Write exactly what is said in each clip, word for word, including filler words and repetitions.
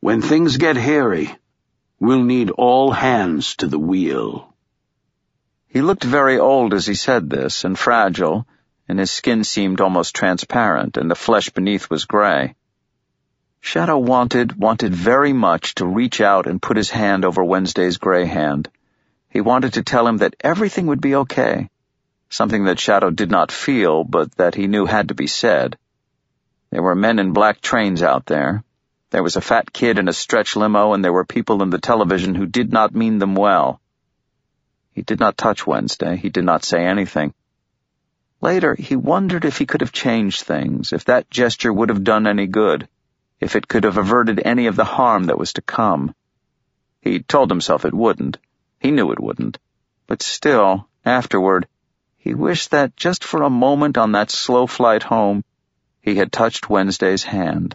When things get hairy, we'll need all hands to the wheel." He looked very old as he said this, and fragile, and his skin seemed almost transparent, and the flesh beneath was gray. Shadow wanted, wanted very much to reach out and put his hand over Wednesday's gray hand. He wanted to tell him that everything would be okay, something that Shadow did not feel, but that he knew had to be said. There were men in black trains out there. There was a fat kid in a stretch limo, and there were people in the television who did not mean them well. He did not touch Wednesday. He did not say anything. Later, he wondered if he could have changed things, if that gesture would have done any good, if it could have averted any of the harm that was to come. He told himself it wouldn't. He knew it wouldn't. But still, afterward, he wished that just for a moment on that slow flight home, he had touched Wednesday's hand.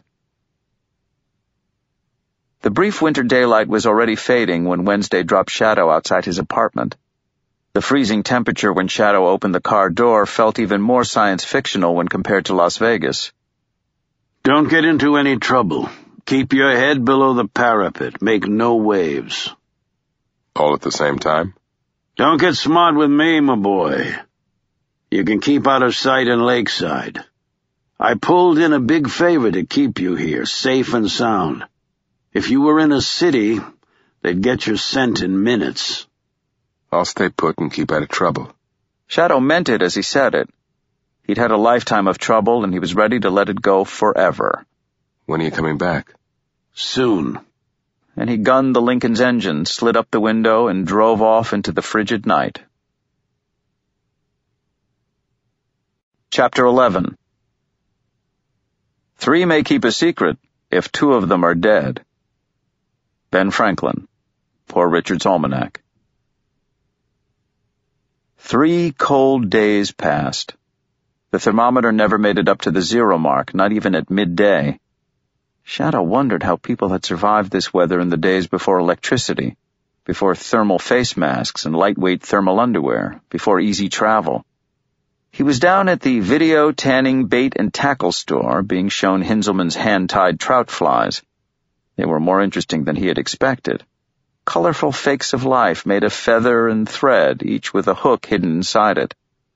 The brief winter daylight was already fading when Wednesday dropped Shadow outside his apartment. The freezing temperature when Shadow opened the car door felt even more science fictional when compared to Las Vegas. "Don't get into any trouble. Keep your head below the parapet. Make no waves." All at the same time? "Don't get smart with me, my boy. You can keep out of sight in Lakeside. I pulled in a big favor to keep you here, safe and sound. If you were in a city, they'd get your scent in minutes." I'll stay put and keep out of trouble. Shadow meant it as he said it. He'd had a lifetime of trouble, and he was ready to let it go forever. When are you coming back? "Soon." And he gunned the Lincoln's engine, slid up the window, and drove off into the frigid night. Chapter eleven. Three may keep a secret if two of them are dead. Ben Franklin, Poor Richard's Almanac. Three cold days passed. The thermometer never made it up to the zero mark, not even at midday. Shadow wondered how people had survived this weather in the days before electricity, before thermal face masks and lightweight thermal underwear, before easy travel. He was down at the video tanning bait and tackle store being shown Hinzelman's hand-tied trout flies. They were more interesting than he had expected. Colorful fakes of life made of feather and thread, each with a hook hidden inside it.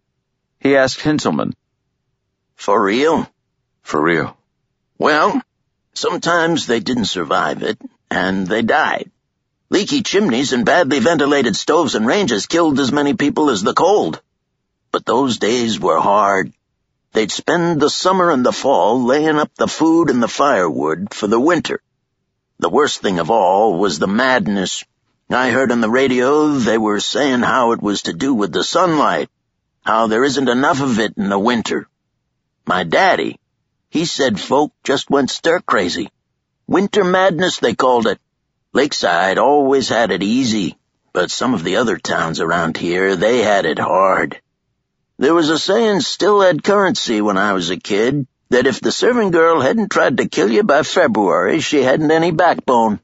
He asked Hinzelman, "For real?" For real. "Well, sometimes they didn't survive it, and they died. Leaky chimneys and badly ventilated stoves and ranges killed as many people as the cold. But those days were hard. They'd spend the summer and the fall laying up the food and the firewood for the winter. The worst thing of all was the madness. I heard on the radio they were saying how it was to do with the sunlight, how there isn't enough of it in the winter. My daddy, he said folk just went stir-crazy. Winter madness, they called it. Lakeside always had it easy, but some of the other towns around here, they had it hard. There was a saying still had currency when I was a kid, that if the serving girl hadn't tried to kill you by February, she hadn't any backbone.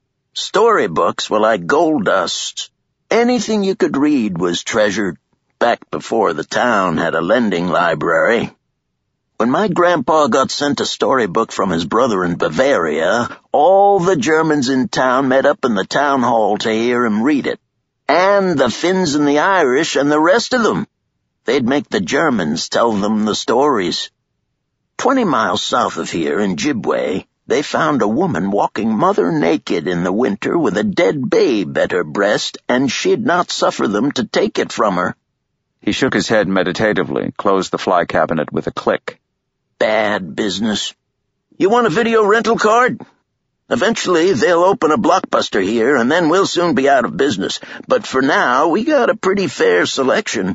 Storybooks were like gold dust. Anything you could read was treasured, back before the town had a lending library. When my grandpa got sent a storybook from his brother in Bavaria, all the Germans in town met up in the town hall to hear him read it. And the Finns and the Irish and the rest of them. They'd make the Germans tell them the stories. Twenty miles south of here, in Jibway, they found a woman walking mother naked in the winter with a dead babe at her breast, and she'd not suffer them to take it from her. He shook his head meditatively, closed the fly cabinet with a click. Bad business. You want a video rental card? Eventually, they'll open a Blockbuster here, and then we'll soon be out of business. But for now, we got a pretty fair selection.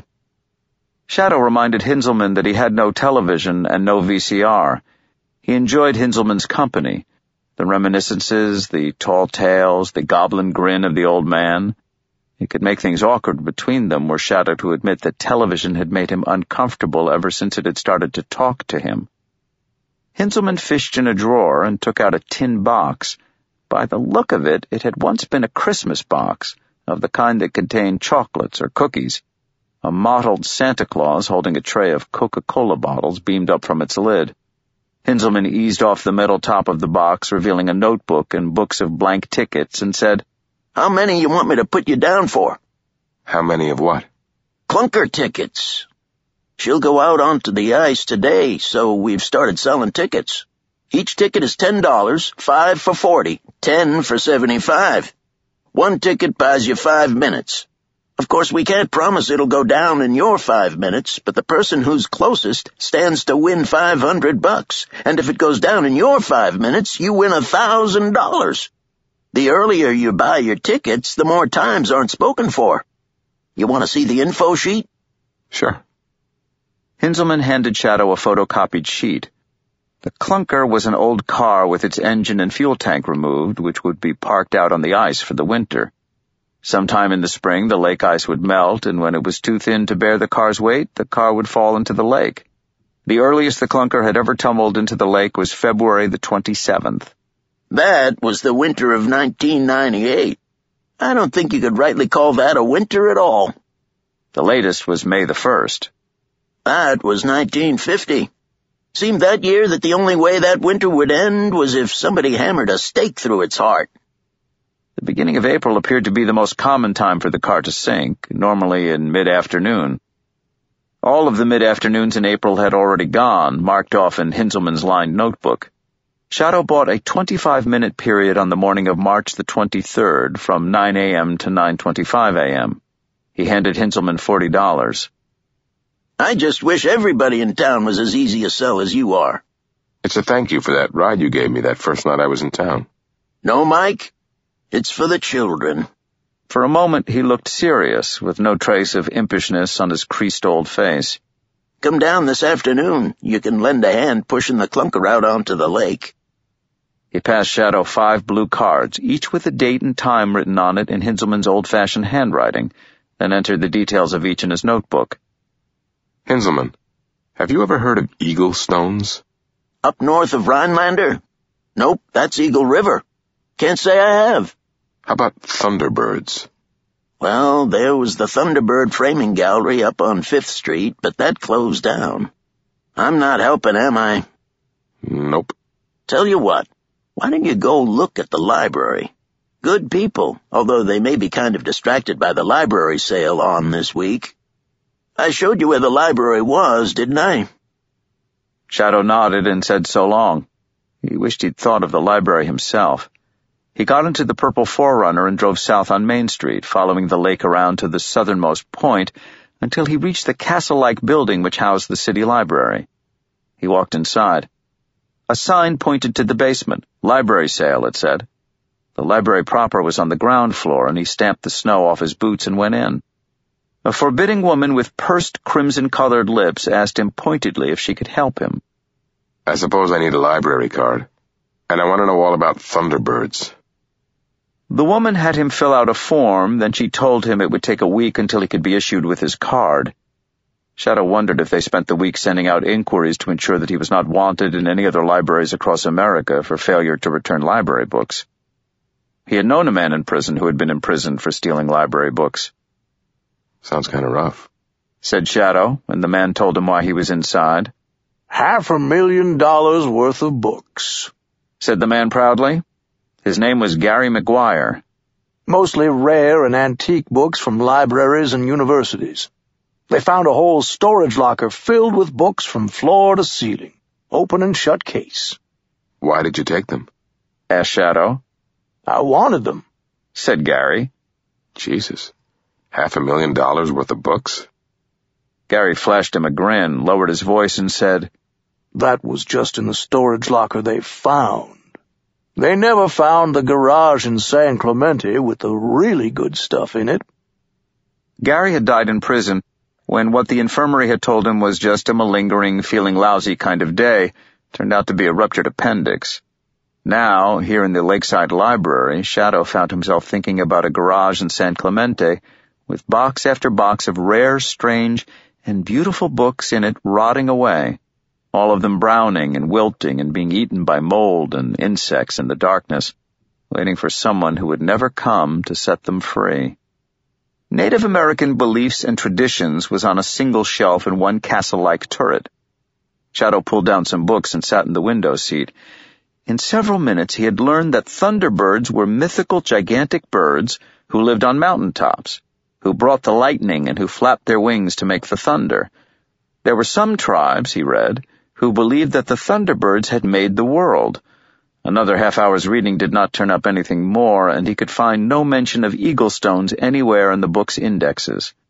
Shadow reminded Hinzelman that he had no television and no V C R. He enjoyed Hinzelman's company, the reminiscences, the tall tales, the goblin grin of the old man. It could make things awkward between them were Shadow to admit that television had made him uncomfortable ever since it had started to talk to him. Hinzelman fished in a drawer and took out a tin box. By the look of it, it had once been a Christmas box, of the kind that contained chocolates or cookies. A mottled Santa Claus holding a tray of Coca-Cola bottles beamed up from its lid. Hinzelman eased off the metal top of the box, revealing a notebook and books of blank tickets, and said, "How many you want me to put you down for?" How many of what? "Clunker tickets. She'll go out onto the ice today, so we've started selling tickets. Each ticket is ten dollars, five for forty, ten for seventy-five. One ticket buys you five minutes. Of course, we can't promise it'll go down in your five minutes, but the person who's closest stands to win five hundred bucks, and if it goes down in your five minutes, you win a thousand dollars. The earlier you buy your tickets, the more times aren't spoken for. You want to see the info sheet?" Sure. Hinzelman handed Shadow a photocopied sheet. The clunker was an old car with its engine and fuel tank removed, which would be parked out on the ice for the winter. Sometime in the spring, the lake ice would melt, and when it was too thin to bear the car's weight, the car would fall into the lake. The earliest the clunker had ever tumbled into the lake was February the twenty-seventh. That was the winter of nineteen ninety-eight. I don't think you could rightly call that a winter at all. The latest was May the first. That was nineteen fifty. Seemed that year that the only way that winter would end was if somebody hammered a stake through its heart. The beginning of April appeared to be the most common time for the car to sink, normally in mid-afternoon. All of the mid-afternoons in April had already gone, marked off in Hinzelman's lined notebook. Shadow bought a twenty-five minute period on the morning of March the twenty-third from nine a.m. to nine twenty-five a.m. He handed Hinzelman forty dollars. "I just wish everybody in town was as easy a sell as you are." It's a thank you for that ride you gave me that first night I was in town. "No, Mike. It's for the children." For a moment he looked serious, with no trace of impishness on his creased old face. "Come down this afternoon. You can lend a hand pushing the clunker out onto the lake." He passed Shadow five blue cards, each with a date and time written on it in Hinzelman's old-fashioned handwriting, then entered the details of each in his notebook. Hinzelman, have you ever heard of Eagle Stones? "Up north of Rhinelander? Nope, that's Eagle River. Can't say I have." How about Thunderbirds? "Well, there was the Thunderbird Framing Gallery up on Fifth Street, but that closed down. I'm not helping, am I?" Nope. "Tell you what, why don't you go look at the library? Good people, although they may be kind of distracted by the library sale on this week. I showed you where the library was, didn't I?" Shadow nodded and said so long. He wished he'd thought of the library himself. He got into the Purple four runner and drove south on Main Street, following the lake around to the southernmost point until he reached the castle-like building which housed the city library. He walked inside. A sign pointed to the basement. Library sale, it said. The library proper was on the ground floor, and he stamped the snow off his boots and went in. A forbidding woman with pursed crimson-colored lips asked him pointedly if she could help him. I suppose I need a library card, and I want to know all about Thunderbirds. The woman had him fill out a form, then she told him it would take a week until he could be issued with his card. Shadow wondered if they spent the week sending out inquiries to ensure that he was not wanted in any other libraries across America for failure to return library books. He had known a man in prison who had been imprisoned for stealing library books. Sounds kind of rough, said Shadow, and the man told him why he was inside. Half a million dollars worth of books, said the man proudly. His name was Gary McGuire. Mostly rare and antique books from libraries and universities. They found a whole storage locker filled with books from floor to ceiling, open and shut case. Why did you take them? Asked Shadow. I wanted them, said Gary. Jesus, half a million dollars worth of books? Gary flashed him a grin, lowered his voice, and said, That was just in the storage locker they found. They never found the garage in San Clemente with the really good stuff in it. Gary had died in prison when what the infirmary had told him was just a malingering, feeling lousy kind of day turned out to be a ruptured appendix. Now, here in the Lakeside Library, Shadow found himself thinking about a garage in San Clemente with box after box of rare, strange, and beautiful books in it rotting away, all of them browning and wilting and being eaten by mold and insects in the darkness, waiting for someone who would never come to set them free. Native American Beliefs and Traditions was on a single shelf in one castle-like turret. Shadow pulled down some books and sat in the window seat. In several minutes he had learned that thunderbirds were mythical gigantic birds who lived on mountaintops, who brought the lightning and who flapped their wings to make the thunder. There were some tribes, he read, who believed that the thunderbirds had made the world. Another half hour's reading did not turn up anything more, and he could find no mention of eagle stones anywhere in the book's indexes.